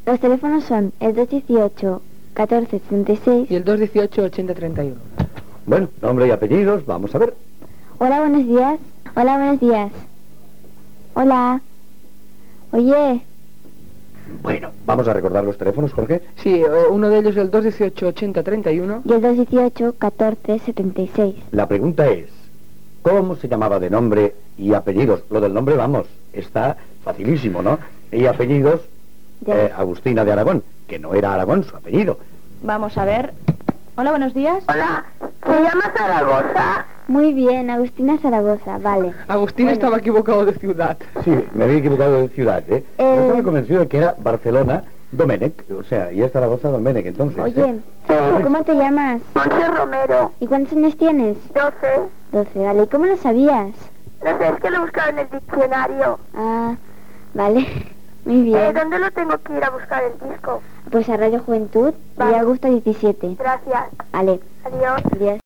Los teléfonos son el 218 14 76 y el 218 80 31. Bueno, nombre y apellidos, vamos a ver. Hola, buenos días. Hola, buenos días. Hola. Oye, Bueno, vamos a recordar los teléfonos, Jorge. Sí, uno de ellos es el 218 80 31. y el 218 14 76. La pregunta es, ¿cómo se llamaba de nombre y apellidos? Lo del nombre, vamos, está facilísimo, ¿no? Y apellidos, Agustina de Aragón, que no era Aragón su apellido. Vamos a ver. Hola, buenos días. Hola, ¿se llama Zaragoza? Muy bien, Agustina Zaragoza, vale. Agustín estaba equivocado de ciudad. Sí, me había equivocado de ciudad, ¿eh? Yo estaba convencido de que era Barcelona, Domènech, o sea, y es Zaragoza, Domènech, entonces. Oye, ¿cómo te llamas? Monse Romero, ¿Y cuántos años tienes? 12. 12, vale. ¿Y cómo lo sabías? No sé, es que lo he buscado en el diccionario. Ah, vale. Muy bien. ¿Dónde lo tengo que ir a buscar el disco? Pues a Radio Juventud, Vale. y Augusto 17. Gracias. Vale, Adiós. adiós.